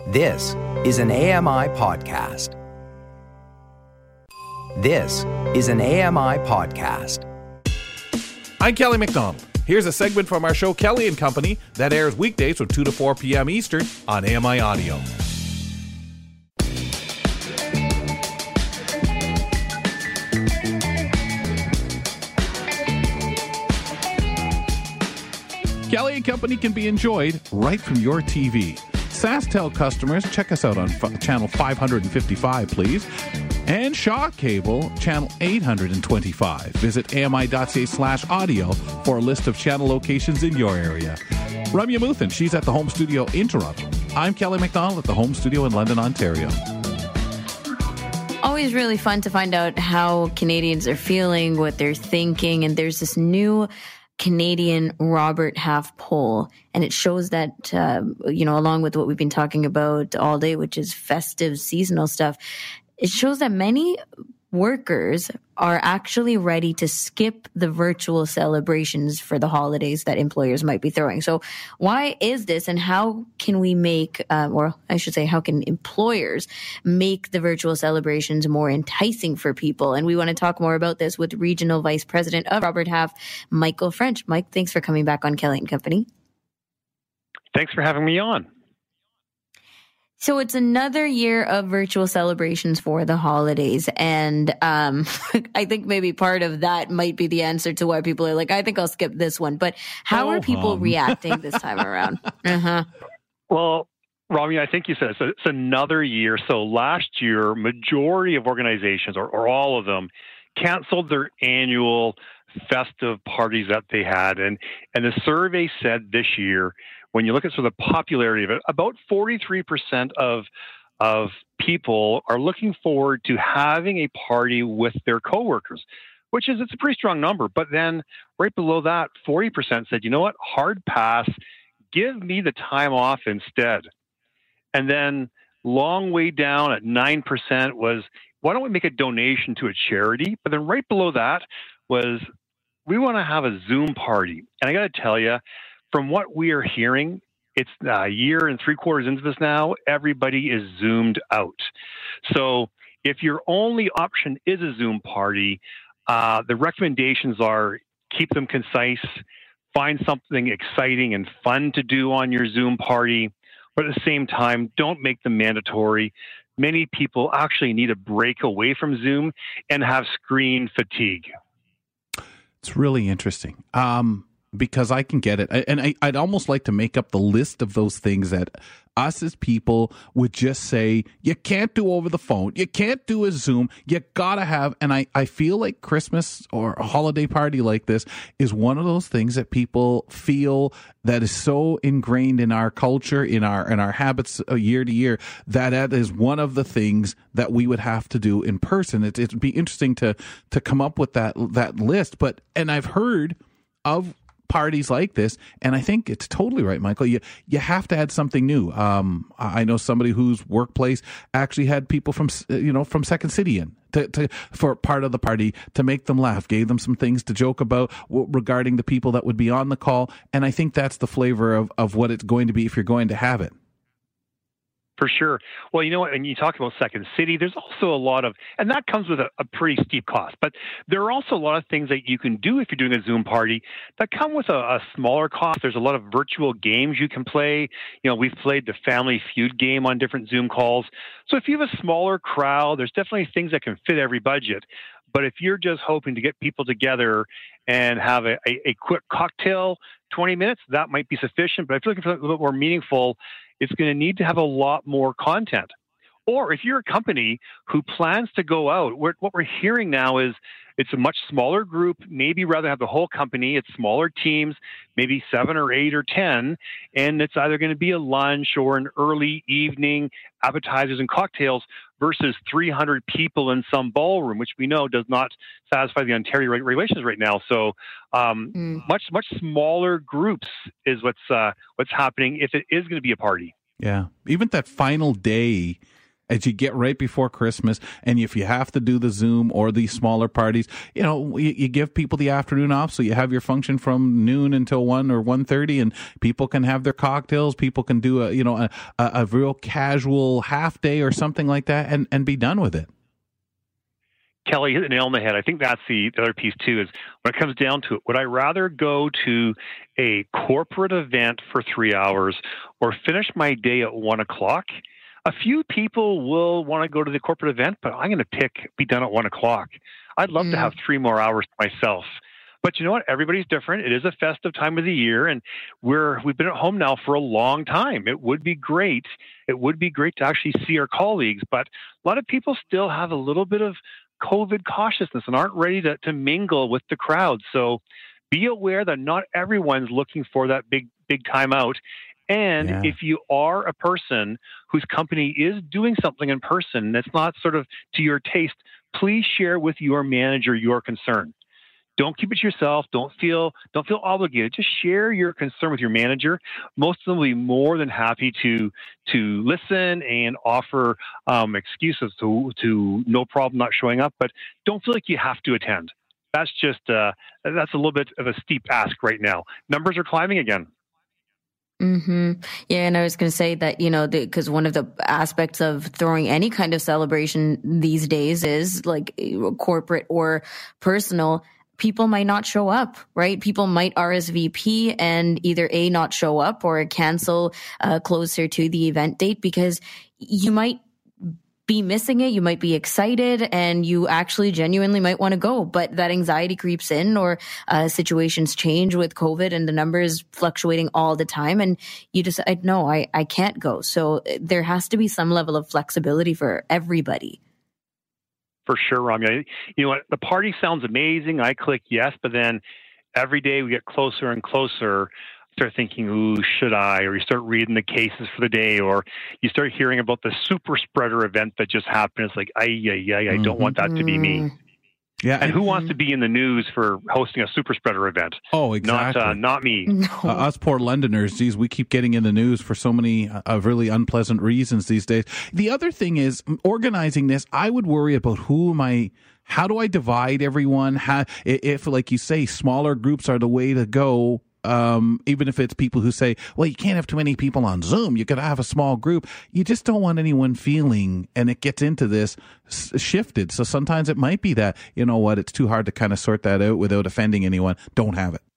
This is an AMI podcast. This is an AMI podcast. I'm Kelly McDonald. Here's a segment from our show Kelly and Company that airs weekdays from 2 to 4 p.m. Eastern on AMI Audio. Kelly and Company can be enjoyed right from your TV. SaskTel customers, check us out on channel 555, please. And Shaw Cable, channel 825. Visit ami.ca/audio for a list of channel locations in your area. Ramya Muthan, she's at the home studio in Toronto. I'm Kelly McDonald at the home studio in London, Ontario. Always really fun to find out how Canadians are feeling, what they're thinking, and there's this new Canadian Robert Half poll, and it shows that, along with what we've been talking about all day, which is festive, seasonal stuff, it shows that many workers are actually ready to skip the virtual celebrations for the holidays that employers might be throwing. So why is this, and how can we make, how can employers make the virtual celebrations more enticing for people? And we want to talk more about this with Regional Vice President of Robert Half, Michael French. Mike, thanks for coming back on Kelly and Company. Thanks for having me on. So it's another year of virtual celebrations for the holidays. And I think maybe part of that might be the answer to why people are like, I think I'll skip this one. But how are people reacting this time around? Well, Rami, I think you said it's another year. So last year, majority of organizations, or all of them, canceled their annual festive parties that they had. And the survey said this year, when you look at sort of the popularity of it, about 43% of people are looking forward to having a party with their coworkers, it's a pretty strong number. But then right below that, 40% said, you know what, hard pass, give me the time off instead. And then long way down at 9% was, why don't we make a donation to a charity? But then right below that was, we want to have a Zoom party. And I got to tell you, from what we are hearing, it's a year and 3/4 into this now, everybody is Zoomed out. So if your only option is a Zoom party, the recommendations are keep them concise, find something exciting and fun to do on your Zoom party, but at the same time, don't make them mandatory. Many people actually need a break away from Zoom and have screen fatigue. It's really interesting. Because I can get it. And I'd almost like to make up the list of those things that us as people would just say, you can't do over the phone. You can't do a Zoom. You gotta have, and I feel like Christmas or a holiday party like this is one of those things that people feel that is so ingrained in our culture, in our habits year to year, that is one of the things that we would have to do in person. It'd be interesting to come up with that list. And I've heard of parties like this, and I think it's totally right, Michael. You have to add something new. I know somebody whose workplace actually had people from Second City in for part of the party to make them laugh, gave them some things to joke about regarding the people that would be on the call, and I think that's the flavor of what it's going to be if you're going to have it. For sure. Well, you know what, when you talk about Second City, there's also a lot of, and that comes with a pretty steep cost, but there are also a lot of things that you can do if you're doing a Zoom party that come with a smaller cost. There's a lot of virtual games you can play. We've played the Family Feud game on different Zoom calls. So if you have a smaller crowd, there's definitely things that can fit every budget. But if you're just hoping to get people together and have a quick cocktail, 20 minutes, that might be sufficient. But if you're looking for something a little bit more meaningful, it's going to need to have a lot more content. Or if you're a company who plans to go out, what we're hearing now is it's a much smaller group, maybe rather have the whole company, it's smaller teams, maybe 7 or 8 or 10, and it's either going to be a lunch or an early evening, appetizers and cocktails versus 300 people in some ballroom, which we know does not satisfy the Ontario regulations right now. So much smaller groups is what's happening if it is going to be a party. Yeah. Even that final day as you get right before Christmas. And if you have to do the Zoom or these smaller parties, you give people the afternoon off. So you have your function from noon until 1 or 1:30, and people can have their cocktails. People can do a real casual half day or something like that and be done with it. Kelly hit the nail on the head. I think that's the other piece too, is when it comes down to it, would I rather go to a corporate event for 3 hours or finish my day at 1 o'clock? A few people will want to go to the corporate event, but I'm going to be done at 1 o'clock. I'd love to have 3 more hours myself. But you know what? Everybody's different. It is a festive time of the year, and we've been at home now for a long time. It would be great. It would be great to actually see our colleagues, but a lot of people still have a little bit of COVID cautiousness and aren't ready to mingle with the crowd. So be aware that not everyone's looking for that big time out. And if you are a person whose company is doing something in person that's not sort of to your taste, please share with your manager your concern. Don't keep it to yourself. Don't feel obligated. Just share your concern with your manager. Most of them will be more than happy to listen and offer excuses to no problem not showing up. But don't feel like you have to attend. That's just that's a little bit of a steep ask right now. Numbers are climbing again. Mm-hmm. Yeah, and I was going to say that, because one of the aspects of throwing any kind of celebration these days is like corporate or personal. People might not show up, right? People might RSVP and either A, not show up or cancel closer to the event date because you might be missing it. You might be excited and you actually genuinely might want to go, but that anxiety creeps in or situations change with COVID and the numbers fluctuating all the time. And you just, I can't go. So there has to be some level of flexibility for everybody. For sure, Rami. You know what? The party sounds amazing. I click yes, but then every day we get closer and closer. Start thinking, ooh, should I? Or you start reading the cases for the day, or you start hearing about the super spreader event that just happened. It's like, I don't want that to be me. Yeah, and who wants to be in the news for hosting a super spreader event? Oh, exactly. Not me. No. Us poor Londoners, geez, we keep getting in the news for so many really unpleasant reasons these days. The other thing is organizing this. I would worry about how do I divide everyone? If, like you say, smaller groups are the way to go. Even if it's people who say, well, you can't have too many people on Zoom, you gotta have a small group. You just don't want anyone feeling, and it gets into this shifted. So sometimes it might be that, you know what, it's too hard to kind of sort that out without offending anyone. Don't have it.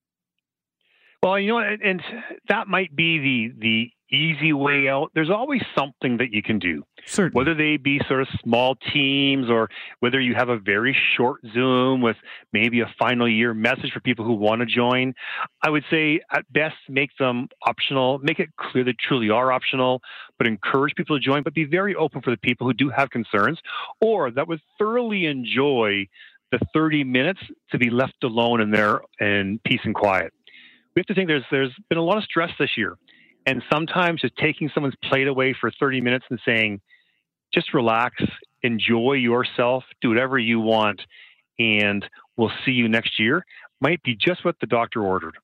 Well, you know, and that might be the easy way out. There's always something that you can do. Certainly. Whether they be sort of small teams or whether you have a very short Zoom with maybe a final year message for people who want to join. I would say at best make them optional, make it clear they truly are optional, but encourage people to join, but be very open for the people who do have concerns or that would thoroughly enjoy the 30 minutes to be left alone in peace and quiet. We have to think there's been a lot of stress this year. And sometimes just taking someone's plate away for 30 minutes and saying, just relax, enjoy yourself, do whatever you want, and we'll see you next year, might be just what the doctor ordered.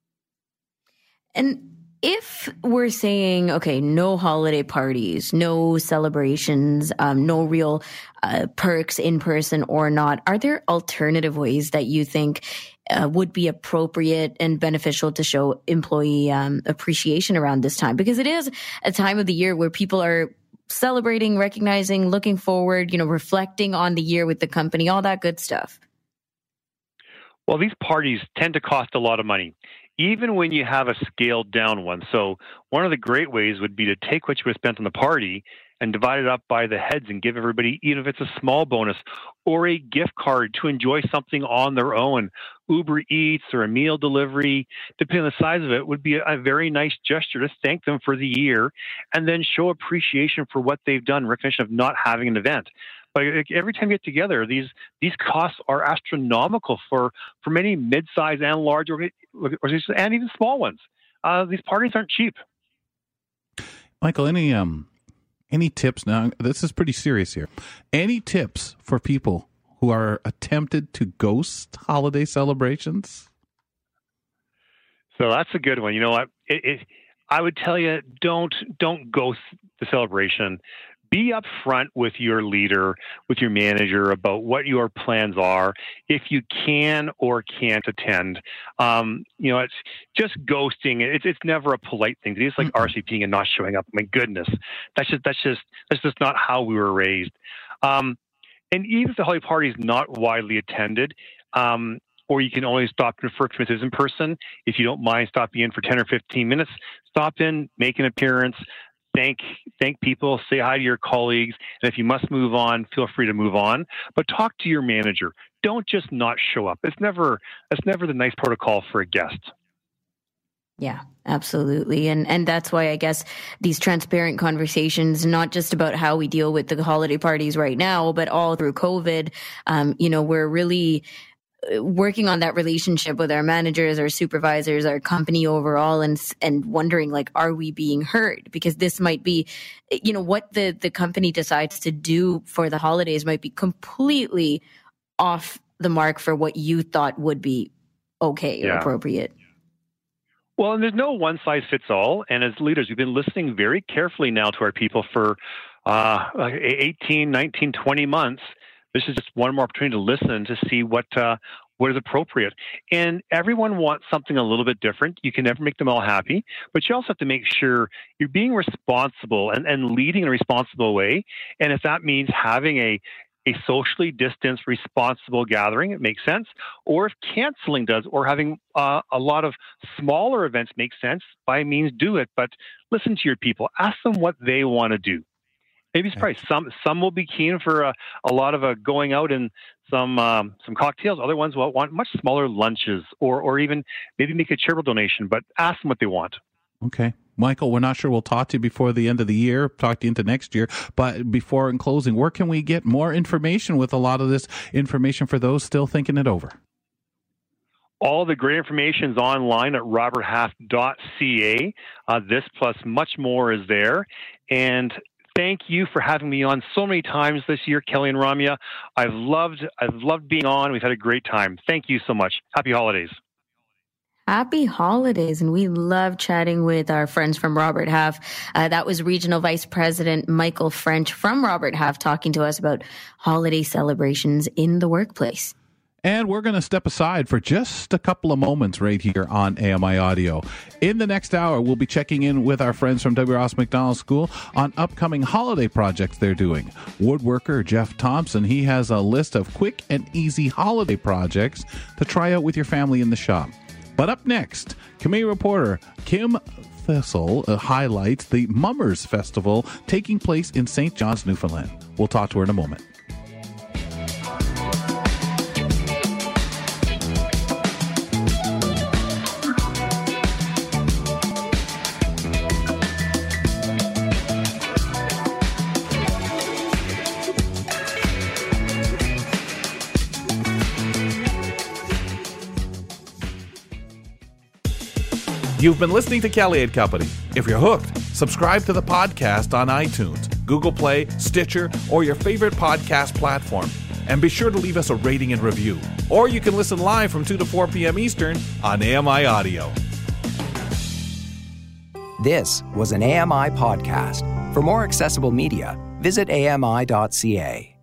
And if we're saying, okay, no holiday parties, no celebrations, no real perks in person or not, are there alternative ways that you think would be appropriate and beneficial to show employee appreciation around this time? Because it is a time of the year where people are celebrating, recognizing, looking forward, reflecting on the year with the company, all that good stuff. Well, these parties tend to cost a lot of money, even when you have a scaled down one. So one of the great ways would be to take what you would spent on the party and divide it up by the heads and give everybody, even if it's a small bonus or a gift card to enjoy something on their own. Uber Eats or a meal delivery, depending on the size of it, would be a very nice gesture to thank them for the year and then show appreciation for what they've done, recognition of not having an event. But every time you get together, these costs are astronomical for many mid-sized and large organizations and even small ones. These parties aren't cheap. Michael, any tips now? This is pretty serious here. Any tips for people who are attempted to ghost holiday celebrations? So that's a good one. You know what? I would tell you, don't ghost the celebration. be upfront with your leader, with your manager about what your plans are, if you can or can't attend. It's just ghosting. It's never a polite thing. It's like RSVPing and not showing up. My goodness, that's just not how we were raised. And even if the holiday party is not widely attended, or you can only stop in for committees in person, if you don't mind stopping in for 10 or 15 minutes, stop in, make an appearance, thank people, say hi to your colleagues, and if you must move on, feel free to move on. But talk to your manager. Don't just not show up. That's never the nice protocol for a guest. Yeah, absolutely. And that's why I guess these transparent conversations, not just about how we deal with the holiday parties right now, but all through COVID, we're really working on that relationship with our managers, our supervisors, our company overall, and wondering, like, are we being heard? Because this might be, what the company decides to do for the holidays might be completely off the mark for what you thought would be okay or appropriate. Well, and there's no one size fits all. And as leaders, we've been listening very carefully now to our people for 18, 19, 20 months. This is just one more opportunity to listen to see what is appropriate. And everyone wants something a little bit different. You can never make them all happy, but you also have to make sure you're being responsible and leading in a responsible way. And if that means having a socially distanced, responsible gathering, it makes sense. Or if canceling does, or having a lot of smaller events makes sense, by all means do it. But listen to your people. Ask them what they want to do. Maybe surprise. Some will be keen for a lot of going out and some cocktails. Other ones will want much smaller lunches, or even maybe make a charitable donation. But ask them what they want. Okay. Michael, we're not sure we'll talk to you before the end of the year, talk to you into next year. But before in closing, where can we get more information with a lot of this information for those still thinking it over? All the great information is online at roberthalf.ca. This plus much more is there. And thank you for having me on so many times this year, Kelly and Ramya. I've loved being on. We've had a great time. Thank you so much. Happy holidays. Happy holidays. And we love chatting with our friends from Robert Half. That was Regional Vice President Michael French from Robert Half talking to us about holiday celebrations in the workplace. And we're going to step aside for just a couple of moments right here on AMI Audio. In the next hour, we'll be checking in with our friends from W. Ross Macdonald School on upcoming holiday projects they're doing. Woodworker Jeff Thompson, he has a list of quick and easy holiday projects to try out with your family in the shop. But up next, community reporter Kim Thistle highlights the Mummers Festival taking place in St. John's, Newfoundland. We'll talk to her in a moment. You've been listening to Kelly and Company. If you're hooked, subscribe to the podcast on iTunes, Google Play, Stitcher, or your favorite podcast platform. And be sure to leave us a rating and review. Or you can listen live from 2 to 4 p.m. Eastern on AMI Audio. This was an AMI podcast. For more accessible media, visit ami.ca.